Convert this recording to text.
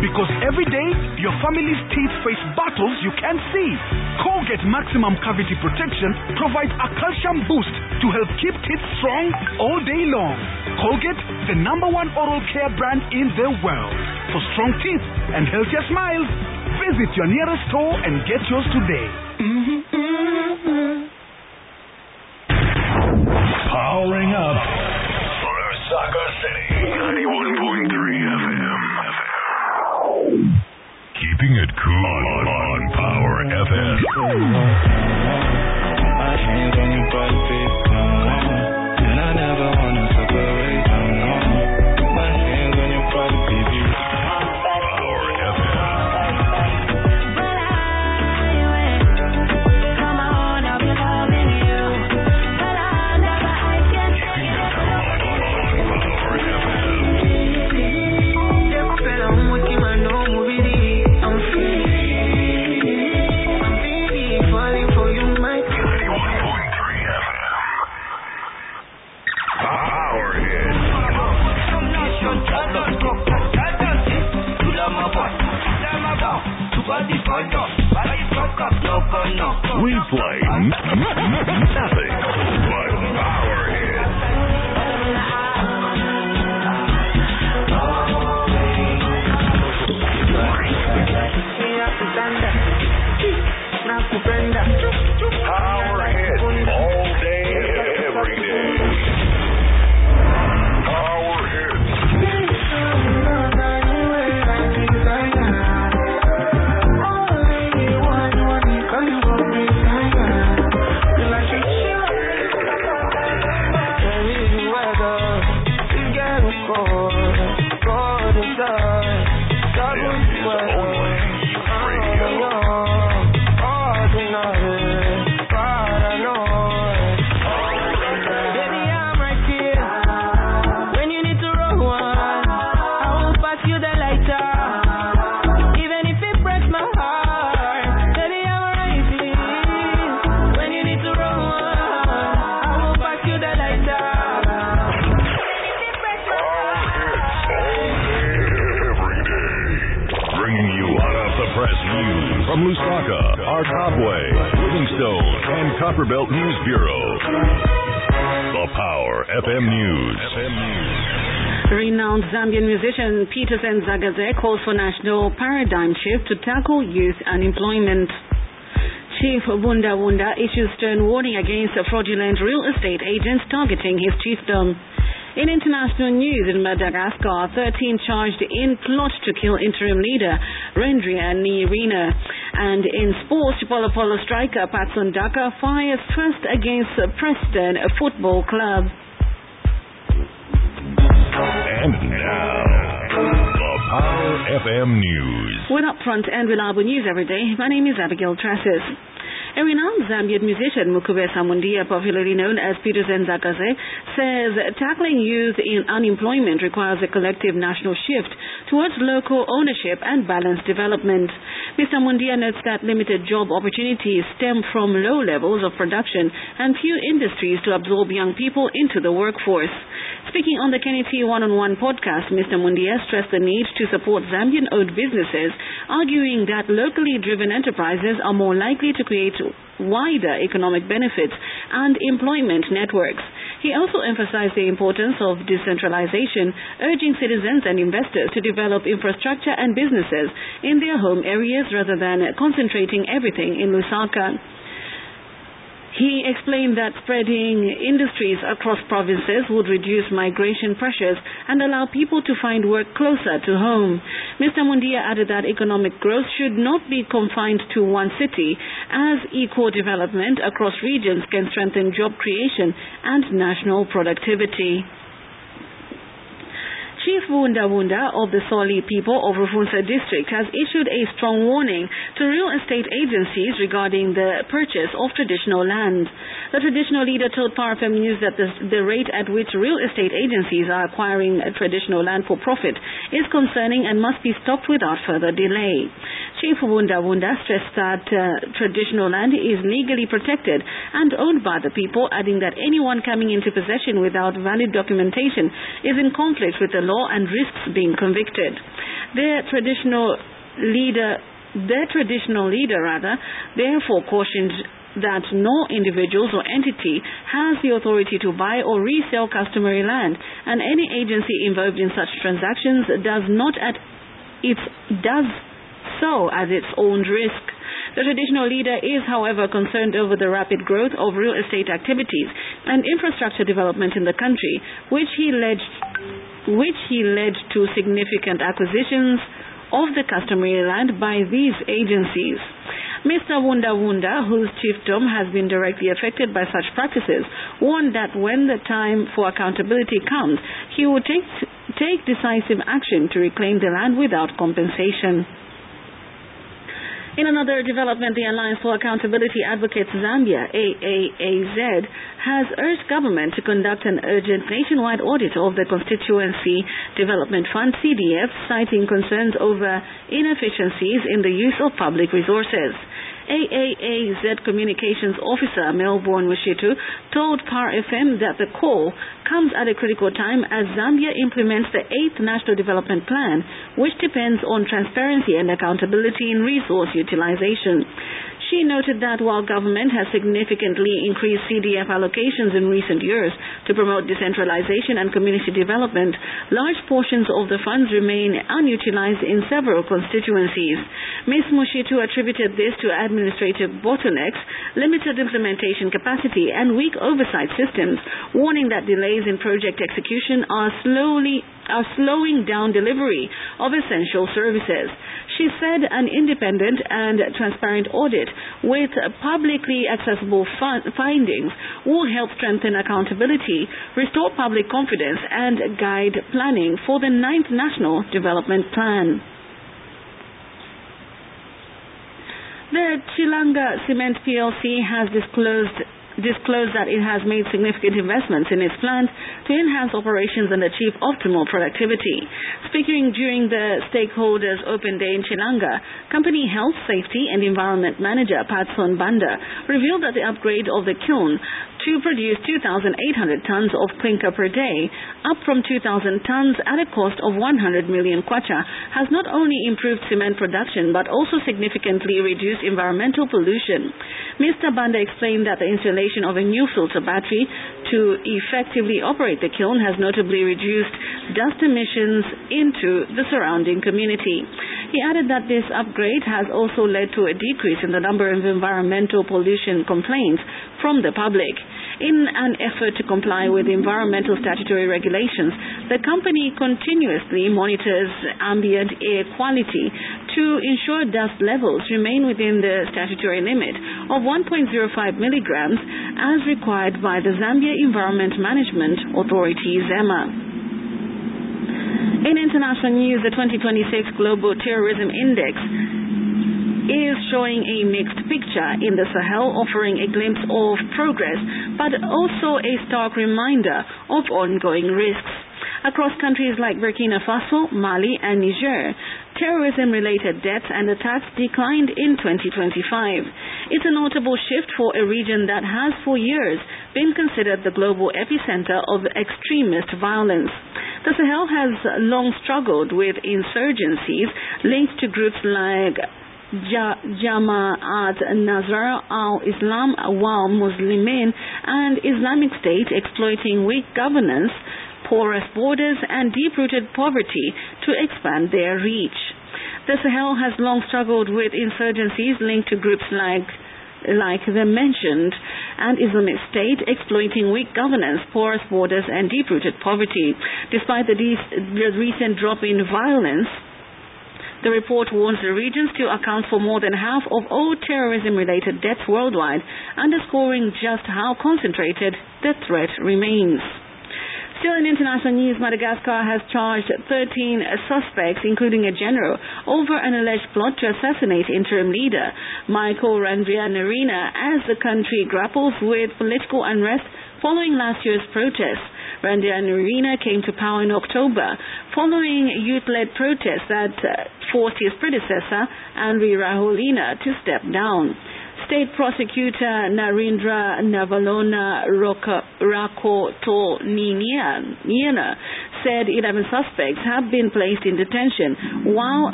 Because every day, your family's teeth face battles you can't see. Colgate Maximum Cavity Protection provides a calcium boost to help keep teeth strong all day long. Colgate, the #1 oral care brand in the world. For strong teeth and healthier smiles, visit your nearest store and get yours today. Powering up Lusaka City 91.3 FM. Keeping it cool on Power FM. My hands on your body, baby, and I never wanna separate. My hands on your body, baby. Power FM. Come on, I'll be loving you. But I never, I can't take it. Power FM. I'm working my normal video. I'm free. I'm baby, falling for you, my 91.3 FM. Power Hit. We play nothing but Power Hit. Power Hit all day, every day. Power Hit. Bringing you hot off the press news from Lusaka, our Topway, Livingstone, and Copperbelt News Bureau. The Power FM News. Renowned Zambian musician Peter Senzagaze calls for national paradigm shift to tackle youth unemployment. Chief Wunda Wunda issues stern warning against fraudulent real estate agents targeting his chiefdom. In international news, in Madagascar, 13 charged in plot to kill interim leader Rendria Nirina. And in sports, Polo Polo striker Patson Daka fires thrust against Preston Football Club. And now, the Power FM News. With upfront and reliable news every day, my name is Abigail Trassis. A renowned Zambian musician, Mukubesa Mundia, popularly known as Peter Senzagaze, says tackling youth in unemployment requires a collective national shift towards local ownership and balanced development. Mr. Mundia notes that limited job opportunities stem from low levels of production and few industries to absorb young people into the workforce. Speaking on the Kenny T One-on-One podcast, Mr. Mundia stressed the need to support Zambian-owned businesses, arguing that locally driven enterprises are more likely to create wider economic benefits and employment networks. He also emphasized the importance of decentralization, urging citizens and investors to develop infrastructure and businesses in their home areas rather than concentrating everything in Lusaka. He explained that spreading industries across provinces would reduce migration pressures and allow people to find work closer to home. Mr. Mundia added that economic growth should not be confined to one city, as equal development across regions can strengthen job creation and national productivity. Chief Wunda Wunda of the Soli people of Rufunsa district has issued a strong warning to real estate agencies regarding the purchase of traditional land. The traditional leader told Power FM News that the rate at which real estate agencies are acquiring traditional land for profit is concerning and must be stopped without further delay. Chief Wunda Wunda stressed that traditional land is legally protected and owned by the people, adding that anyone coming into possession without valid documentation is in conflict with the law and risks being convicted. Their traditional leader therefore cautioned that no individuals or entity has the authority to buy or resell customary land, and any agency involved in such transactions does so at its own risk. The traditional leader is, however, concerned over the rapid growth of real estate activities and infrastructure development in the country, which he led to significant acquisitions of the customary land by these agencies. Mr. Wunda Wunda, whose chiefdom has been directly affected by such practices, warned that when the time for accountability comes, he would take decisive action to reclaim the land without compensation. In another development, the Alliance for Accountability Advocates Zambia, AAAZ, has urged government to conduct an urgent nationwide audit of the Constituency Development Fund, CDF, citing concerns over inefficiencies in the use of public resources. AAAZ Communications Officer Melbourne Mushitu told PAR FM that the call comes at a critical time as Zambia implements the 8th National Development Plan, which depends on transparency and accountability in resource utilization. She noted that while government has significantly increased CDF allocations in recent years to promote decentralization and community development, large portions of the funds remain unutilized in several constituencies. Ms. Mushitu attributed this to administrative bottlenecks, limited implementation capacity, and weak oversight systems, warning that delays in project execution are slowing down delivery of essential services. She said an independent and transparent audit with publicly accessible findings will help strengthen accountability, restore public confidence, and guide planning for the 9th National Development Plan. The Chilanga Cement PLC has disclosed that it has made significant investments in its plant to enhance operations and achieve optimal productivity. Speaking during the stakeholders' open day in Chilanga, company health, safety and environment manager Patson Banda revealed that the upgrade of the kiln to produce 2,800 tons of clinker per day, up from 2,000 tons at a cost of 100 million kwacha, has not only improved cement production but also significantly reduced environmental pollution. Mr. Banda explained that the installation of a new filter battery to effectively operate the kiln has notably reduced dust emissions into the surrounding community. He added that this upgrade has also led to a decrease in the number of environmental pollution complaints from the public. In an effort to comply with environmental statutory regulations, the company continuously monitors ambient air quality to ensure dust levels remain within the statutory limit of 1.05 milligrams as required by the Zambia Environment Management Authority, ZEMA. In international news, the 2026 Global Terrorism Index is showing a mixed picture in the Sahel, offering a glimpse of progress, but also a stark reminder of ongoing risks. Across countries like Burkina Faso, Mali, and Niger, terrorism-related deaths and attacks declined in 2025. It's a notable shift for a region that has for years been considered the global epicenter of extremist violence. The Sahel has long struggled with insurgencies linked to groups like Jama'at Nasr al-Islam wal Muslimin and Islamic State, exploiting weak governance, porous borders, and deep-rooted poverty to expand their reach. The Sahel has long struggled with insurgencies linked to groups like the mentioned and Islamic State, exploiting weak governance, porous borders, and deep-rooted poverty. Despite the recent drop in violence, the report warns the region still accounts for more than half of all terrorism-related deaths worldwide, underscoring just how concentrated the threat remains. Still in international news, Madagascar has charged 13 suspects, including a general, over an alleged plot to assassinate interim leader Michael Randrianarina as the country grapples with political unrest following last year's protests. Randrianarina came to power in October following youth-led protests that forced his predecessor, Andry Rajoelina, to step down. State Prosecutor Narendra Navalona Rakotoniniana said 11 suspects have been placed in detention, while